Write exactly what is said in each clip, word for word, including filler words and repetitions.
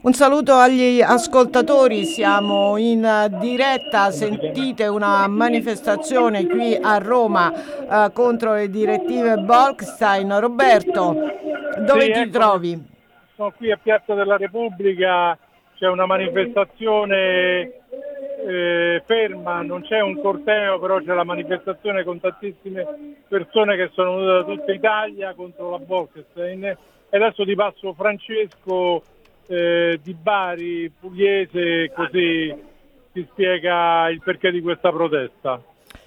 Un saluto agli ascoltatori, siamo in diretta, sentite una manifestazione qui a Roma eh, contro le direttive Bolkestein. Roberto, Sì, dove ti eccomi, trovi? sono qui a Piazza della Repubblica, c'è una manifestazione eh, ferma, non c'è un corteo, però c'è la manifestazione con tantissime persone che sono venute da tutta Italia contro la Bolkestein. E adesso ti passo Francesco eh, di Bari, pugliese, così ti spiega il perché di questa protesta.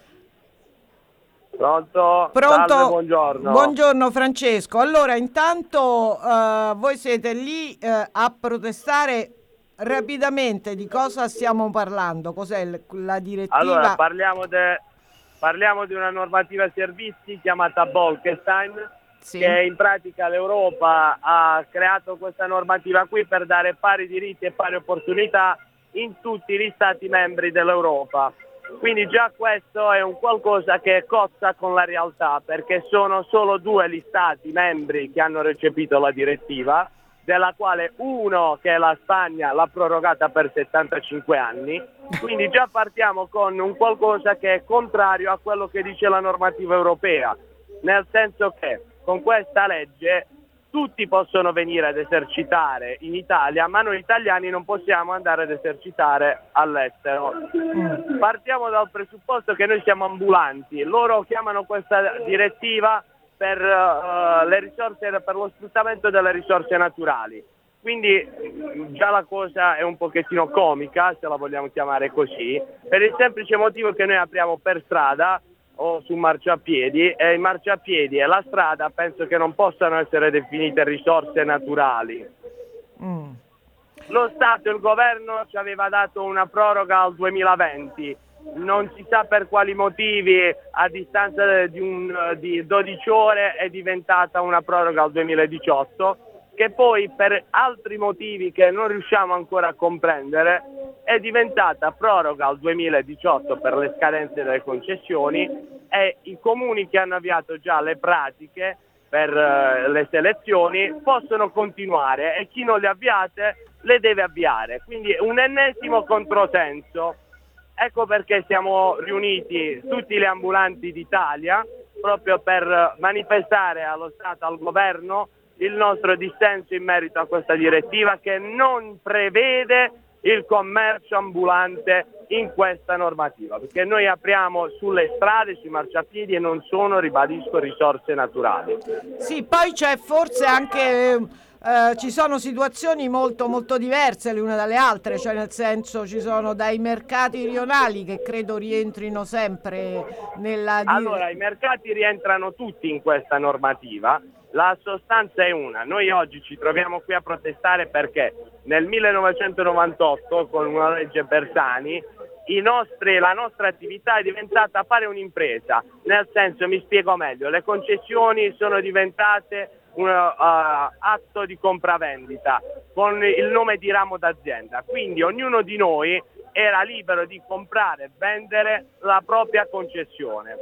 Pronto? Salve, Pronto? buongiorno. Buongiorno Francesco. Allora, intanto eh, voi siete lì eh, a protestare rapidamente. Di cosa stiamo parlando? Cos'è l- la Allora, direttiva? parliamo, de- parliamo di una normativa servizi chiamata Bolkestein, Sì. che in pratica l'Europa ha creato questa normativa qui per dare pari diritti e pari opportunità in tutti gli Stati membri dell'Europa. Quindi già questo è un qualcosa che cozza con la realtà, perché sono solo due gli Stati membri che hanno recepito la direttiva, della quale uno, che è la Spagna, l'ha prorogata per settantacinque anni. Quindi già partiamo con un qualcosa che è contrario a quello che dice la normativa europea, nel senso che con questa legge tutti possono venire ad esercitare in Italia, ma noi italiani non possiamo andare ad esercitare all'estero. Mm. Partiamo dal presupposto che noi siamo ambulanti, loro chiamano questa direttiva per, uh, le risorse, per lo sfruttamento delle risorse naturali. Quindi già la cosa è un pochettino comica, se la vogliamo chiamare così, per il semplice motivo che noi apriamo per strada o su marciapiedi, e i marciapiedi e la strada penso che non possano essere definite risorse naturali. Mm. Lo Stato, il governo ci aveva dato una proroga al duemilaventi, non si sa per quali motivi, a distanza di, un, di dodici ore è diventata una proroga al duemiladiciotto, che poi per altri motivi che non riusciamo ancora a comprendere è diventata proroga al duemiladiciotto per le scadenze delle concessioni, e i comuni che hanno avviato già le pratiche per uh, le selezioni possono continuare e chi non le ha avviate le deve avviare. Quindi un ennesimo controsenso. Ecco perché siamo riuniti tutti gli ambulanti d'Italia proprio per manifestare allo Stato, al governo, il nostro dissenso in merito a questa direttiva che non prevede il commercio ambulante in questa normativa, perché noi apriamo sulle strade, sui marciapiedi, e non sono, ribadisco, risorse naturali. Sì, poi c'è forse anche, eh, ci sono situazioni molto molto diverse le une dalle altre, cioè nel senso ci sono dai mercati rionali che credo rientrino sempre nella... di- Allora, i mercati rientrano tutti in questa normativa, la sostanza è una. Noi oggi ci troviamo qui a protestare perché nel millenovecentonovantotto, con una legge Bersani, i nostri, la nostra attività è diventata fare un'impresa, nel senso, mi spiego meglio, le concessioni sono diventate un uh, atto di compravendita con il nome di ramo d'azienda, quindi ognuno di noi era libero di comprare e vendere la propria concessione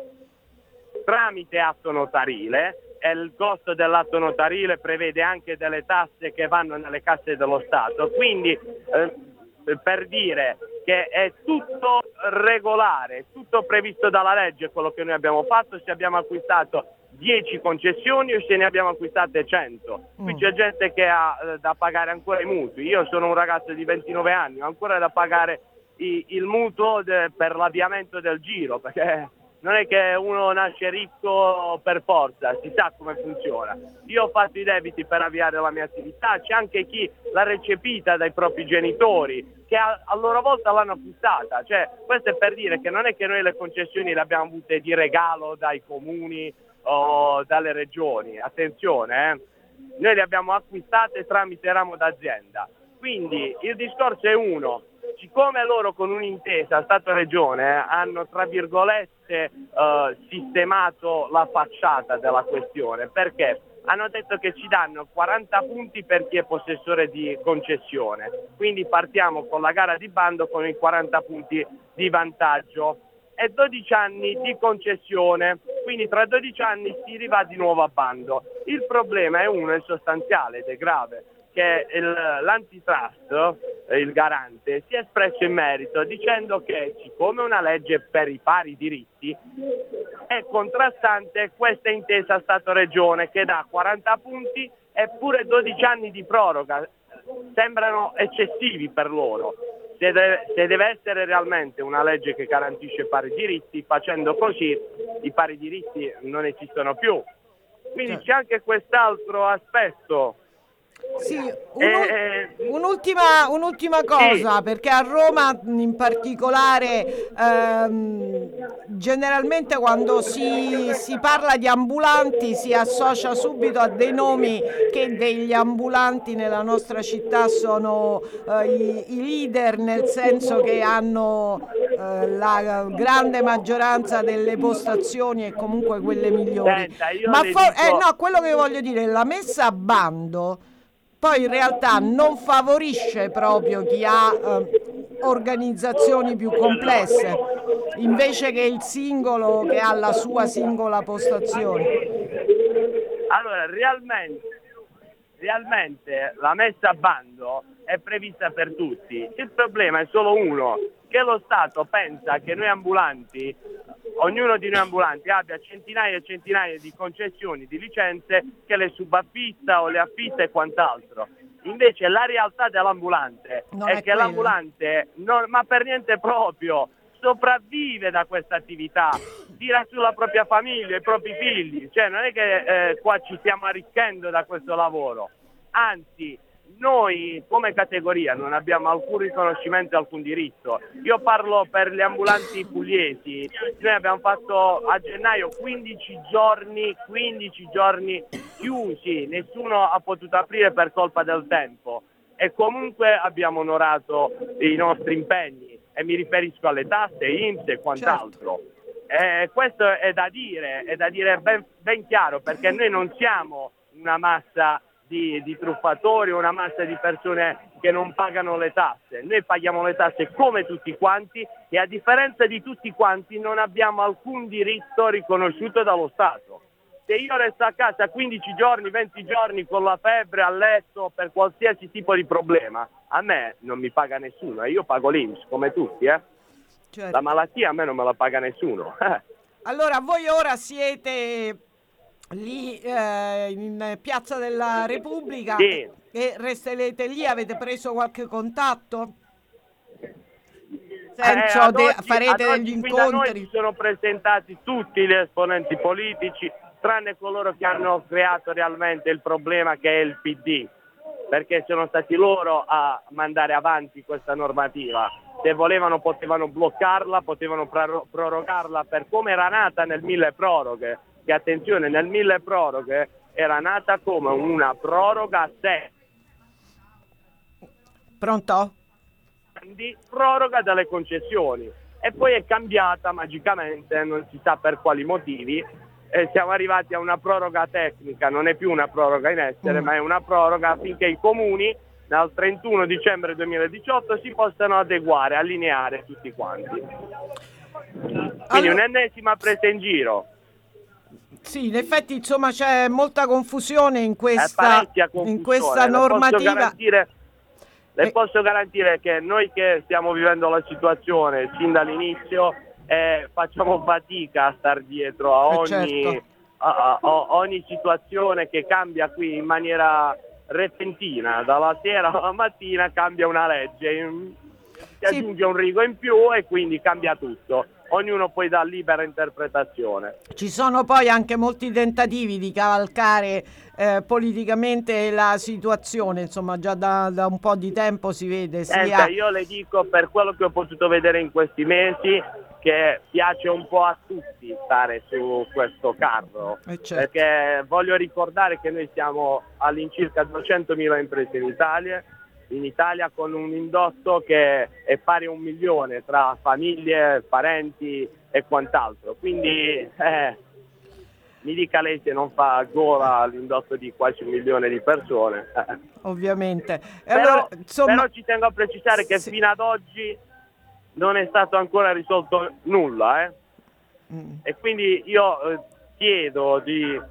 tramite atto notarile, e il costo dell'atto notarile prevede anche delle tasse che vanno nelle casse dello Stato, quindi eh, per dire che è tutto regolare, tutto previsto dalla legge quello che noi abbiamo fatto, se abbiamo acquistato dieci concessioni o se ne abbiamo acquistate cento. Qui Mm. c'è gente che ha eh, da pagare ancora i mutui, io sono un ragazzo di ventinove anni, ho ancora da pagare i, il mutuo de, per l'avviamento del giro, perché non è che uno nasce ricco per forza, si sa come funziona. Io ho fatto i debiti per avviare la mia attività, c'è anche chi l'ha recepita dai propri genitori, che a, a loro volta l'hanno acquistata. Cioè, questo è per dire che non è che noi le concessioni le abbiamo avute di regalo dai comuni o dalle regioni, attenzione, eh. Noi le abbiamo acquistate tramite ramo d'azienda. Quindi il discorso è uno. Siccome loro con un'intesa Stato-Regione eh, hanno tra virgolette eh, sistemato la facciata della questione, perché hanno detto che ci danno quaranta punti per chi è possessore di concessione, quindi partiamo con la gara di bando con i quaranta punti di vantaggio e dodici anni di concessione, quindi tra dodici anni si rivà di nuovo a bando. Il problema è uno, è sostanziale ed è grave, che il, l'antitrust, il garante, si è espresso in merito dicendo che siccome una legge per i pari diritti è contrastante questa intesa Stato-Regione che dà quaranta punti e pure dodici anni di proroga, sembrano eccessivi per loro. Se deve, se deve essere realmente una legge che garantisce pari diritti, facendo così i pari diritti non esistono più. Quindi c'è anche quest'altro aspetto. Sì, un, Eh, un'ultima, un'ultima cosa, sì. perché a Roma in particolare ehm, generalmente quando si, si parla di ambulanti si associa subito a dei nomi che degli ambulanti nella nostra città sono eh, i, i leader, nel senso che hanno eh, la grande maggioranza delle postazioni e comunque quelle migliori. Senta, io Ma le for- eh, dico, no, quello che voglio dire, la messa a bando poi in realtà non favorisce proprio chi ha eh, organizzazioni più complesse, invece che il singolo che ha la sua singola postazione. allora, realmente, realmente la messa a bando è prevista per tutti. Il problema è solo uno, che lo Stato pensa che noi ambulanti, ognuno di noi ambulanti abbia centinaia e centinaia di concessioni, di licenze che le subaffitta o le affitta e quant'altro. Invece la realtà dell'ambulante Non è, è che quella. l'ambulante, non, ma per niente proprio, sopravvive da questa attività, tira sulla propria famiglia, i propri figli, cioè non è che eh, qua ci stiamo arricchendo da questo lavoro, anzi noi come categoria non abbiamo alcun riconoscimento e alcun diritto. Io parlo per gli ambulanti pugliesi, noi abbiamo fatto a gennaio quindici giorni, quindici giorni chiusi, nessuno ha potuto aprire per colpa del tempo e comunque abbiamo onorato i nostri impegni e mi riferisco alle tasse, I N P S e quant'altro. Certo. Eh, questo è da dire, è da dire ben, ben chiaro, perché noi non siamo una massa Di, di truffatori, una massa di persone che non pagano le tasse. Noi paghiamo le tasse come tutti quanti e a differenza di tutti quanti non abbiamo alcun diritto riconosciuto dallo Stato. Se io resto a casa quindici giorni, venti giorni con la febbre a letto per qualsiasi tipo di problema, a me non mi paga nessuno e io pago l'I N P S come tutti. Eh? Certo. La malattia a me non me la paga nessuno. Allora, voi ora siete lì eh, in Piazza della Repubblica Sì. e resterete lì, avete preso qualche contatto? Senso, Eh, ad de- oggi, farete ad degli oggi qui da noi incontri? si sono presentati tutti gli esponenti politici, tranne coloro che hanno creato realmente il problema, che è il P D, perché sono stati loro a mandare avanti questa normativa. Se volevano potevano bloccarla, potevano pror- prorogarla per come era nata nel mille proroghe, che attenzione, nel mille proroghe era nata come una proroga a sé. Pronto? Di proroga delle concessioni e poi è cambiata magicamente, non si sa per quali motivi, e siamo arrivati a una proroga tecnica, non è più una proroga in essere, mm. ma è una proroga affinché i comuni dal trentuno dicembre duemiladiciotto si possano adeguare, allineare tutti quanti. Quindi allora, un'ennesima presa in giro. Sì, in effetti insomma c'è molta confusione in questa, confusione. In questa normativa. Posso garantire, le posso garantire che noi che stiamo vivendo la situazione sin dall'inizio eh, facciamo fatica a star dietro a ogni, certo. a, a, a ogni situazione che cambia qui in maniera repentina, dalla sera alla mattina cambia una legge, si sì. aggiunge un rigo in più e quindi cambia tutto. Ognuno poi dà libera interpretazione. Ci sono poi anche molti tentativi di cavalcare eh, politicamente la situazione, insomma già da, da un po' di tempo si vede. Sia... Senta, io le dico per quello che ho potuto vedere in questi mesi che piace un po' a tutti stare su questo carro, eh certo. perché voglio ricordare che noi siamo all'incirca duecentomila imprese in Italia, in Italia con un indotto che è pari a un milione tra famiglie, parenti e quant'altro, quindi eh, mi dica lei se non fa gola l'indotto di quasi un milione di persone. Ovviamente. E però, allora, insomma... però ci tengo a precisare che sì. fino ad oggi non è stato ancora risolto nulla, eh? mm. e quindi io eh, chiedo di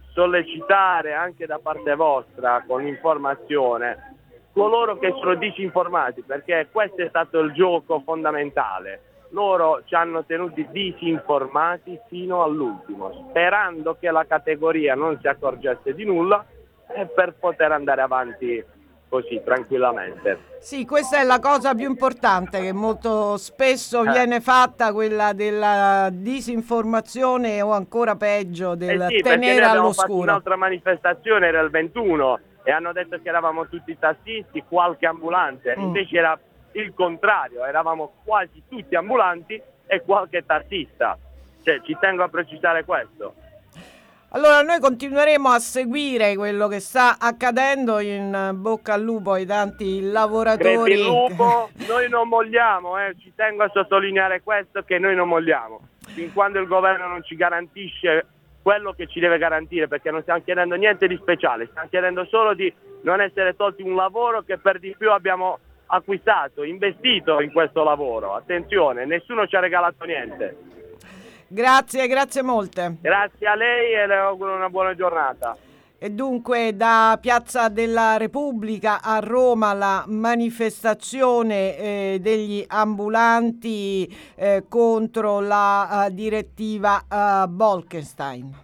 sollecitare anche da parte vostra con informazione coloro che sono disinformati, perché questo è stato il gioco fondamentale. Loro ci hanno tenuti disinformati fino all'ultimo, sperando che la categoria non si accorgesse di nulla e per poter andare avanti così tranquillamente. Sì, questa è la cosa più importante che molto spesso Eh. viene fatta, quella della disinformazione o ancora peggio del Eh sì, perché tenere noi abbiamo fatto all'oscuro. un'altra manifestazione, era il ventuno, e hanno detto che eravamo tutti tassisti, qualche ambulante, Mm. invece era il contrario, eravamo quasi tutti ambulanti e qualche tassista. Cioè, ci tengo a precisare questo. Allora noi continueremo a seguire quello che sta accadendo, in bocca al lupo ai tanti lavoratori. Crepi il lupo, noi non molliamo, eh. Ci tengo a sottolineare questo, che noi non molliamo. Fin quando il governo non ci garantisce quello che ci deve garantire, perché non stiamo chiedendo niente di speciale, stiamo chiedendo solo di non essere tolti un lavoro che per di più abbiamo acquistato, investito in questo lavoro. Attenzione, nessuno ci ha regalato niente. Grazie, grazie molte. Grazie a lei e le auguro una buona giornata. E dunque da Piazza della Repubblica a Roma la manifestazione eh, degli ambulanti eh, contro la uh, direttiva uh, Bolkestein.